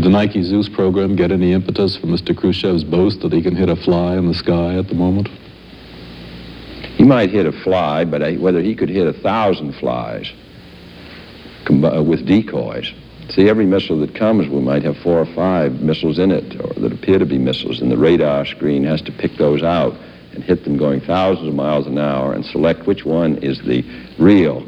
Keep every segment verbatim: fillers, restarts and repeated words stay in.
the Nike Zeus program get any impetus from Mister Khrushchev's boast that he can hit a fly in the sky at the moment? He might hit a fly, but I, whether he could hit a thousand flies uh, with decoys. See, every missile that comes, we might have four or five missiles in it, or that appear to be missiles, and the radar screen has to pick those out and hit them going thousands of miles an hour and select which one is the real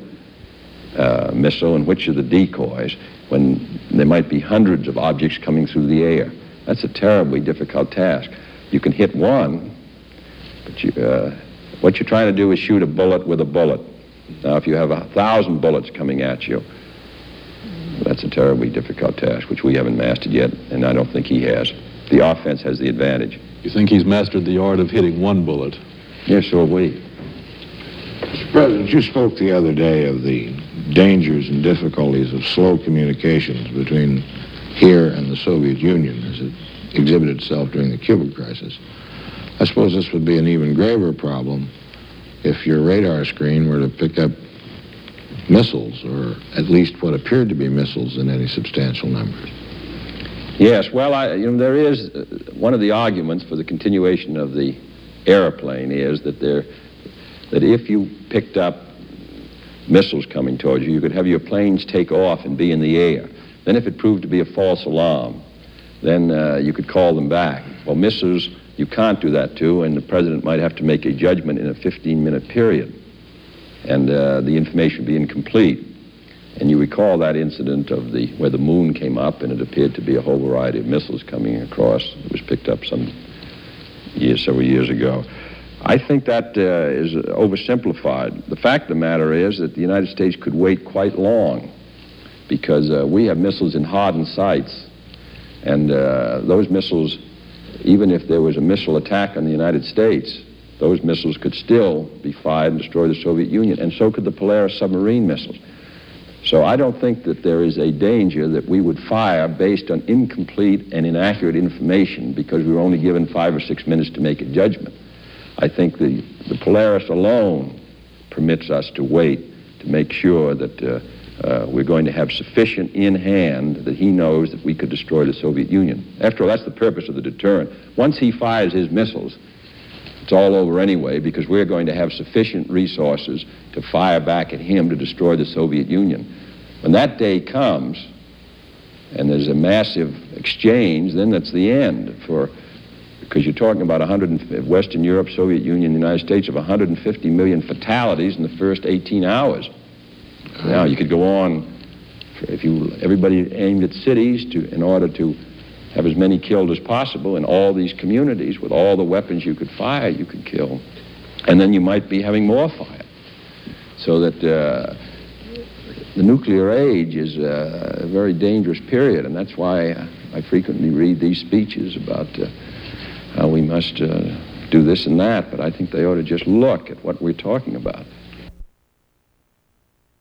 uh, missile and which are the decoys, when there might be hundreds of objects coming through the air. That's a terribly difficult task. You can hit one, but you, uh, what you're trying to do is shoot a bullet with a bullet. Now, if you have a thousand bullets coming at you, that's a terribly difficult task, which we haven't mastered yet, and I don't think he has. The offense has the advantage. You think he's mastered the art of hitting one bullet? Yes, so have we. Mister President, you spoke the other day of the dangers and difficulties of slow communications between here and the Soviet Union as it exhibited itself during the Cuban crisis. I suppose this would be an even graver problem if your radar screen were to pick up missiles, or at least what appeared to be missiles in any substantial numbers. Yes, well, I, you know, there is, uh, one of the arguments for the continuation of the airplane is that there, that if you picked up missiles coming towards you, you could have your planes take off and be in the air. Then if it proved to be a false alarm, then uh, you could call them back. Well, missiles, you can't do that to, and the president might have to make a judgment in a fifteen minute period, and uh, the information would be incomplete. And you recall that incident of the where the moon came up and it appeared to be a whole variety of missiles coming across. It was picked up some years, several years ago. I think that uh, is oversimplified. The fact of the matter is that the United States could wait quite long, because uh, we have missiles in hardened sites, and uh, those missiles, even if there was a missile attack on the United States, those missiles could still be fired and destroy the Soviet Union, and so could the Polaris submarine missiles. So I don't think that there is a danger that we would fire based on incomplete and inaccurate information because we were only given five or six minutes to make a judgment. I think the, the Polaris alone permits us to wait to make sure that uh, uh, we're going to have sufficient in hand that he knows that we could destroy the Soviet Union. After all, that's the purpose of the deterrent. Once he fires his missiles, it's all over anyway, because we're going to have sufficient resources to fire back at him to destroy the Soviet Union. When that day comes, and there's a massive exchange, then that's the end. For, because you're talking about one hundred, Western Europe, Soviet Union, the United States, of one hundred fifty million fatalities in the first eighteen hours. Now, you could go on, if you, everybody aimed at cities to, in order to have as many killed as possible in all these communities. With all the weapons you could fire, you could kill. And then you might be having more fire. So that uh, the nuclear age is a very dangerous period, and that's why I frequently read these speeches about uh, how we must uh, do this and that, but I think they ought to just look at what we're talking about.